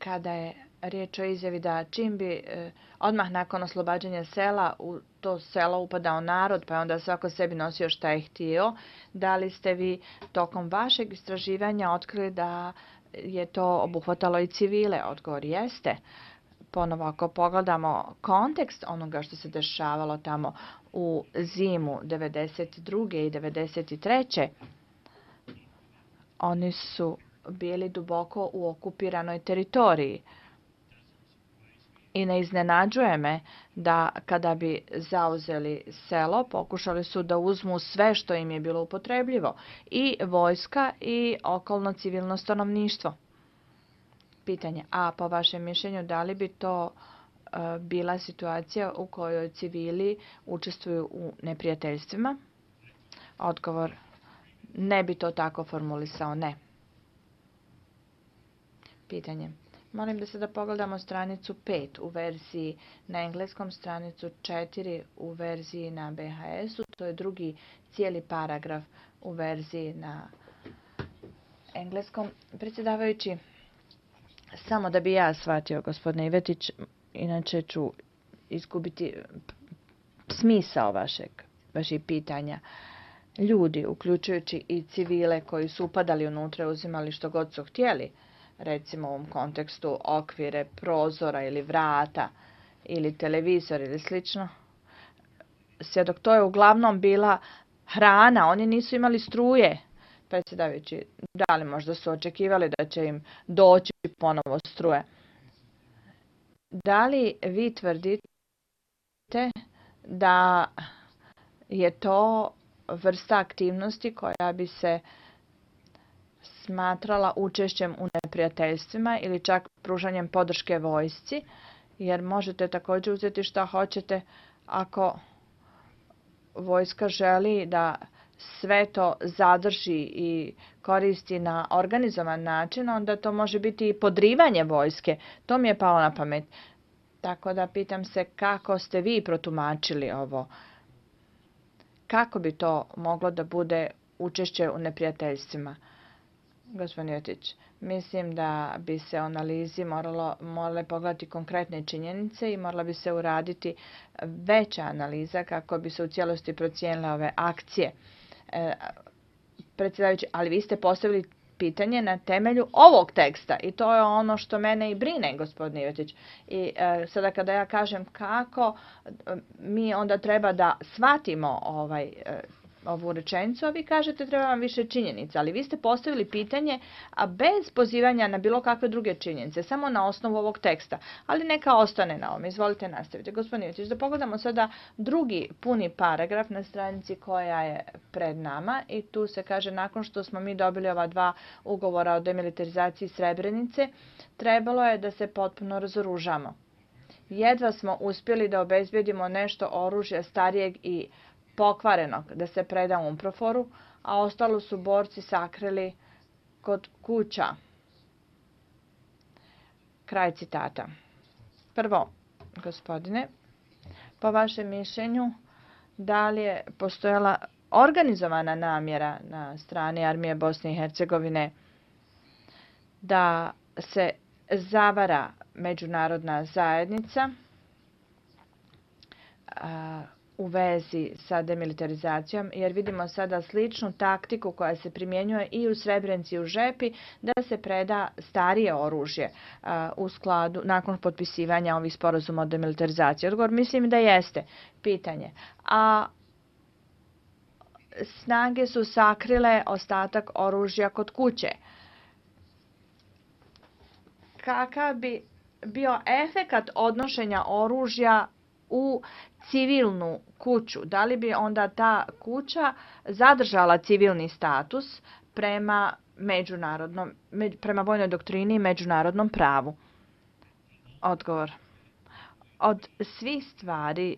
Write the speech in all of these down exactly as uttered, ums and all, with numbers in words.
kada je riječ o izjavi da čim bi e, odmah nakon oslobađanja sela u to selo upadao narod, pa je onda svako sebi nosio šta je htio, da li ste vi tokom vašeg istraživanja otkrili da je to obuhvatalo i civile? Odgovor jeste. Ponovo, ako pogledamo kontekst onoga što se dešavalo tamo u zimu devedeset druge i devedeset treće oni su bili duboko u okupiranoj teritoriji. I ne iznenađuje me da kada bi zauzeli selo, pokušali su da uzmu sve što im je bilo upotrebljivo, i vojska i okolno civilno stanovništvo. Pitanje, a po vašem mišljenju, da li bi to uh, bila situacija u kojoj civili učestvuju u neprijateljstvima? Odgovor, ne bi to tako formulisao, ne. Pitanje. Molim da sada pogledamo stranicu pet u verziji na engleskom, stranicu četiri u verziji na B H S-u. To je drugi cijeli paragraf u verziji na engleskom. Predsjedavajući, samo da bi ja shvatio, gospodine Ivetić, inače ću izgubiti smisao vašeg, vaših pitanja. Ljudi, uključujući i civile koji su upadali unutra, uzimali što god su htjeli, recimo u ovom kontekstu okvire prozora ili vrata ili televizor ili slično. Sve dok to je uglavnom bila hrana, oni nisu imali struje. Predsjedavajući, da li možda su očekivali da će im doći ponovo struje? Da li vi tvrdite da je to vrsta aktivnosti koja bi se smatrala učešćem u neprijateljstvima ili čak pružanjem podrške vojsci, jer možete također uzeti šta hoćete ako vojska želi da sve to zadrži i koristi na organizovan način, onda to može biti i podrivanje vojske. To mi je palo na pamet. Tako da pitam se kako ste vi protumačili ovo. Kako bi to moglo da bude učešće u neprijateljstvima? Gospodin Jotić, mislim da bi se u analizi moralo, morale pogledati konkretne činjenice i morala bi se uraditi veća analiza kako bi se u cijelosti procijenile ove akcije. E, predsjedavajući, ali vi ste postavili pitanje na temelju ovog teksta i to je ono što mene i brine, gospodin Jotić. I e, sada kada ja kažem kako mi onda treba da shvatimo ovaj e, ovu rečenicu, a vi kažete treba vam više činjenica, ali vi ste postavili pitanje, a bez pozivanja na bilo kakve druge činjenice, samo na osnovu ovog teksta, ali neka ostane na ovom. Izvolite nastaviti. Gospodin Ivetić, da pogledamo sada drugi puni paragraf na stranici koja je pred nama i tu se kaže nakon što smo mi dobili ova dva ugovora o demilitarizaciji Srebrenice, trebalo je da se potpuno razoružamo. Jedva smo uspjeli da obezbedimo nešto oružja starijeg i pokvarenog da se preda UNPROFOR-u, a ostalo su borci sakrili kod kuća. Kraj citata. Prvo, gospodine, po vašem mišljenju, da li je postojala organizovana namjera na strani armije Bosne i Hercegovine da se zavara međunarodna zajednica a, u vezi sa demilitarizacijom, jer vidimo sada sličnu taktiku koja se primjenjuje i u Srebrenici i u Žepi, da se preda starije oružje uh, u skladu nakon potpisivanja ovih sporazuma o demilitarizaciji. Odgovor mislim da jeste. Pitanje. A snage su sakrile ostatak oružja kod kuće. Kakav bi bio efekat odnošenja oružja u civilnu kuću? Da li bi onda ta kuća zadržala civilni status prema međunarodnom, prema vojnoj doktrini i međunarodnom pravu? Odgovor. Od svih stvari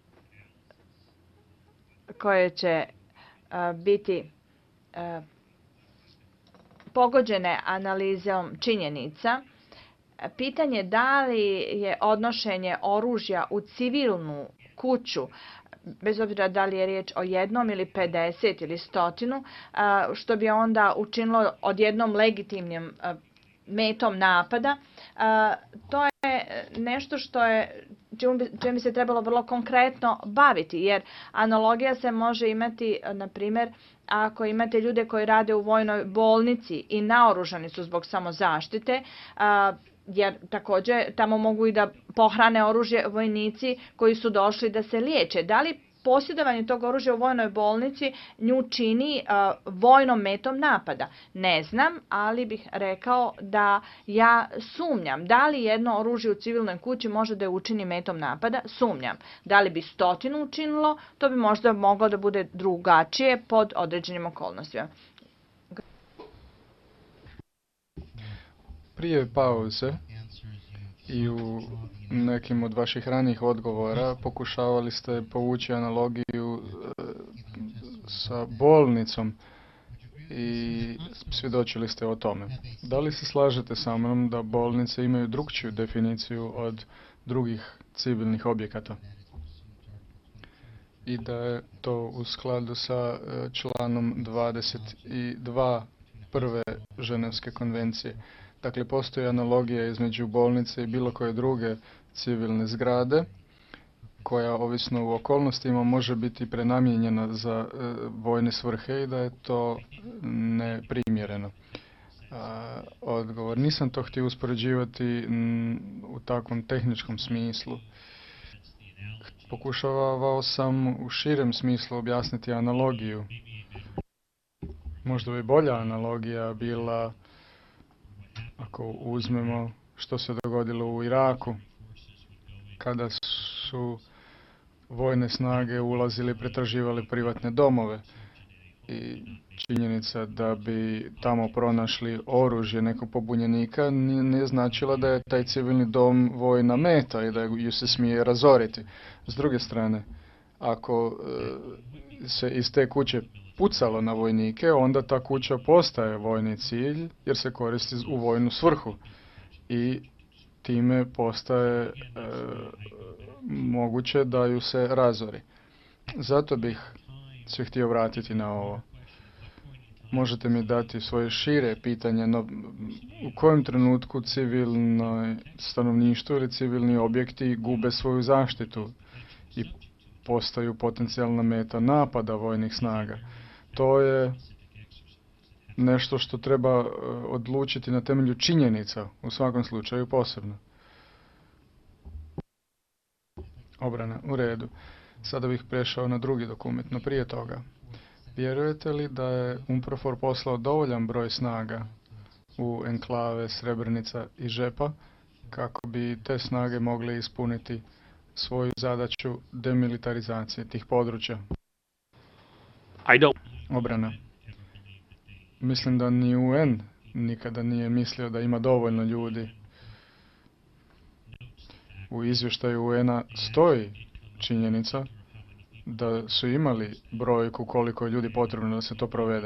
koje će uh, biti uh, pogođene analizom činjenica, pitanje da li je odnošenje oružja u civilnu kuću, bez obzira da li je riječ o jednom ili pedeset ili stotinu, što bi onda učinilo odjednom legitimnim metom napada. To je nešto što je, čime bi se trebalo vrlo konkretno baviti, jer analogija se može imati, na primjer, ako imate ljude koji rade u vojnoj bolnici i naoružani su zbog samozaštite, jer također tamo mogu i da pohrane oružje vojnici koji su došli da se liječe. Da li posjedovanje tog oružja u vojnoj bolnici nju čini uh, vojnom metom napada? Ne znam, ali bih rekao da ja sumnjam. Da li jedno oružje u civilnoj kući može da je učini metom napada? Sumnjam. Da li bi stotinu učinilo? To bi možda moglo da bude drugačije pod određenim okolnostima. Prije pauze i u nekim od vaših ranijih odgovora pokušavali ste povući analogiju e, sa bolnicom i svjedočili ste o tome. Da li se slažete sa mnom da bolnice imaju drukčiju definiciju od drugih civilnih objekata? I da je to u skladu sa članom dvadeset dva prve Ženevske konvencije. Dakle, postoji analogija između bolnice i bilo koje druge civilne zgrade, koja ovisno u okolnostima može biti prenamijenjena za e, vojne svrhe i da je to neprimjereno. A, odgovor. Nisam to htio uspoređivati m, u takvom tehničkom smislu. Pokušavao sam u širem smislu objasniti analogiju. Možda bi bolja analogija bila ako uzmemo što se dogodilo u Iraku, kada su vojne snage ulazili i pretraživali privatne domove i činjenica da bi tamo pronašli oružje nekog pobunjenika nije značila da je taj civilni dom vojna meta i da ju se smije razoriti. S druge strane, ako e, se iz te kuće pucalo na vojnike, onda ta kuća postaje vojni cilj jer se koristi u vojnu svrhu i time postaje e, moguće da ju se razori. Zato bih se htio vratiti na ovo. Možete mi dati svoje šire pitanje, no u kojem trenutku civilno stanovništvo ili civilni objekti gube svoju zaštitu i postaju potencijalna meta napada vojnih snaga? To je nešto što treba odlučiti na temelju činjenica, u svakom slučaju posebno. Obrana, u redu. Sada bih prešao na drugi dokument, no prije toga. Vjerujete li da je UNPROFOR poslao dovoljan broj snaga u enklave Srebrenica i Žepa kako bi te snage mogle ispuniti svoju zadaću demilitarizacije tih područja? I don't. Obrana. Mislim da ni U N nikada nije mislio da ima dovoljno ljudi. U izvještaju U N-a stoji činjenica da su imali brojku koliko je ljudi potrebno da se to provede.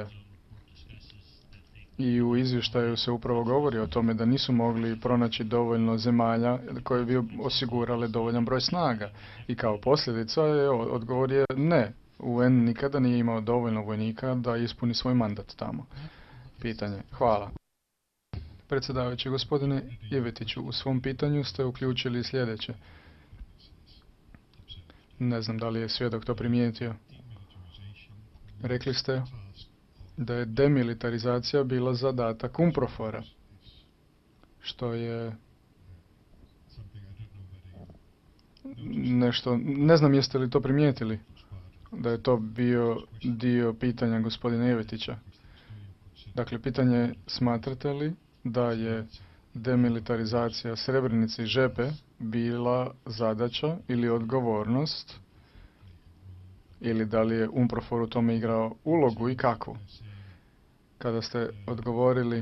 I u izvještaju se upravo govori o tome da nisu mogli pronaći dovoljno zemalja koje bi osigurale dovoljan broj snaga. I kao posljedica je odgovor je ne. U N nikada nije imao dovoljno vojnika da ispuni svoj mandat tamo. Pitanje. Hvala. Predsjedavajući, gospodine Ivetiću, u svom pitanju ste uključili sljedeće. Ne znam da li je svjedok to primijetio. Rekli ste da je demilitarizacija bila zadatak UNPROFOR-a, što je nešto, ne znam jeste li to primijetili, da je to bio dio pitanja gospodina Ivetića. Dakle, pitanje, smatrate li da je demilitarizacija Srebrenice i Žepe bila zadaća ili odgovornost, ili da li je UNPROFOR u tome igrao ulogu i kakvu? Kada ste odgovorili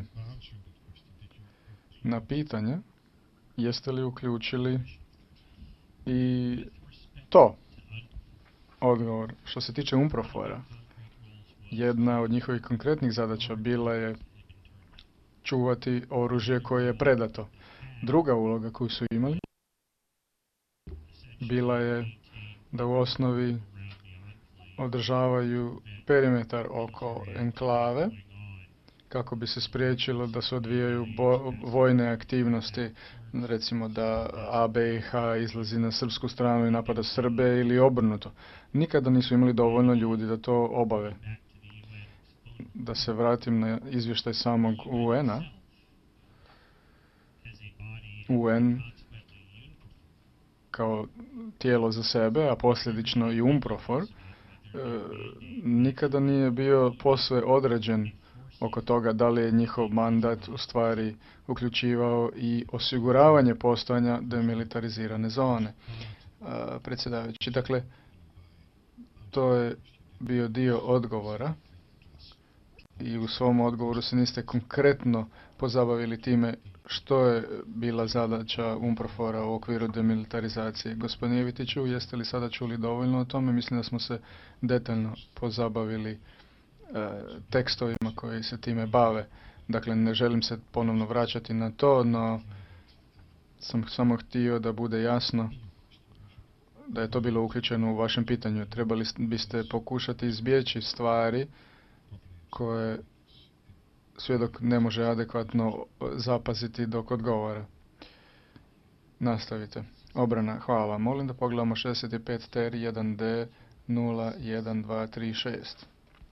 na pitanje, jeste li uključili i to? Odgovor. Što se tiče UNPROFOR-a, jedna od njihovih konkretnih zadaća bila je čuvati oružje koje je predato. Druga uloga koju su imali bila je da u osnovi održavaju perimetar oko enklave kako bi se spriječilo da se odvijaju bo, vojne aktivnosti, recimo da A B I H izlazi na srpsku stranu i napada Srbe ili obrnuto. Nikada nisu imali dovoljno ljudi da to obave. Da se vratim na izvještaj samog U N-a. U N kao tijelo za sebe, a posljedično i UNPROFOR, e, nikada nije bio posve određen oko toga da li je njihov mandat u stvari uključivao i osiguravanje postojanja demilitarizirane zone. E, predsjedavajući, dakle, to je bio dio odgovora i u svom odgovoru se niste konkretno pozabavili time što je bila zadaća UNPROFOR-a u okviru demilitarizacije. Gospodine Jevitiću, jeste li sada čuli dovoljno o tome? Mislim da smo se detaljno pozabavili e, tekstovima koji se time bave. Dakle, ne želim se ponovno vraćati na to, no sam samo htio da bude jasno da je to bilo uključeno u vašem pitanju. Trebali biste pokušati izbjeći stvari koje svjedok ne može adekvatno zapaziti dok odgovara. Nastavite. Obrana, hvala. Molim da pogledamo šezdeset pet T R jedan D nula jedan dva tri šest.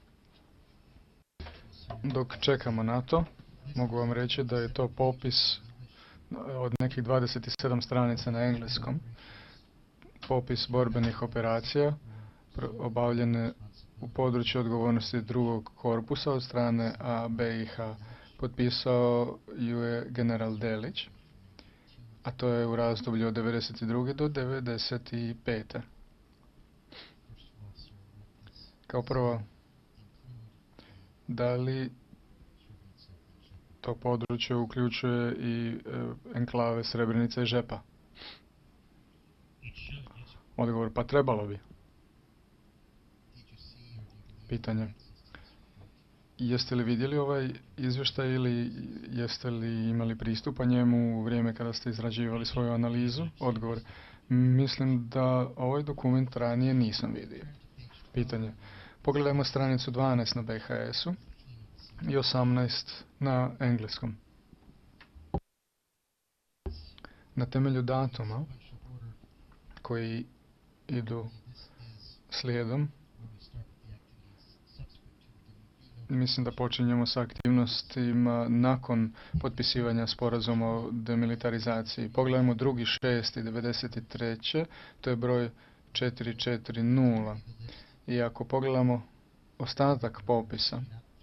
Dok čekamo na to, mogu vam reći da je to popis od nekih dvadeset sedam stranica na engleskom. Popis borbenih operacija obavljene u području odgovornosti drugog korpusa od strane A B I H. Potpisao ju je general Delić, a to je u razdoblju od devedeset druge do devedeset pete. Kao prvo, da li to područje uključuje i e, enklave Srebrenica i Žepa? Odgovor, pa trebalo bi. Pitanje. Jeste li vidjeli ovaj izvještaj ili jeste li imali pristupa njemu u vrijeme kada ste izrađivali svoju analizu? Odgovor. Mislim da ovaj dokument ranije nisam vidio. Pitanje. Pogledajmo stranicu dvanaest na B H S-u i osamnaest na engleskom. Na temelju datuma koji idu slijedom, mislim da počinjemo sa aktivnostima nakon potpisivanja sporazuma o demilitarizaciji. Pogledajmo drugi šesti devedeset treće. To je broj četiri četiri nula. I ako pogledamo ostatak popisa,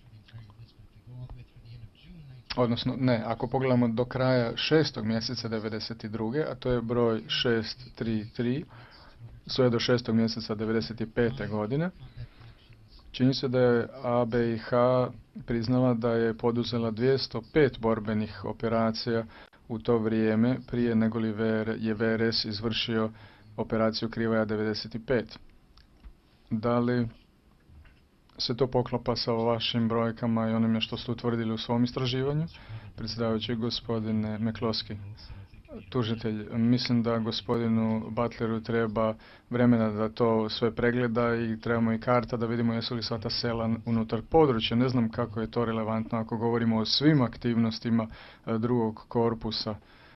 odnosno ne, ako pogledamo do kraja šestog mjeseca devedeset druge. a to je broj šest tri tri, sve do šestog mjeseca devedeset pete. godine, čini se da je A B I H priznala da je poduzela dvjesto pet borbenih operacija u to vrijeme prije nego li je V R S izvršio operaciju Krivaja devedeset pet. Da li se to poklapa sa vašim brojkama i onime što ste utvrdili u svom istraživanju? Predsjedavajući gospodine McCloskey. Tužitelj, mislim da gospodinu Butleru treba vremena da to sve pregleda i trebamo i karta da vidimo jesu li sva ta sela unutar područja. Ne znam kako je to relevantno ako govorimo o svim aktivnostima drugog korpusa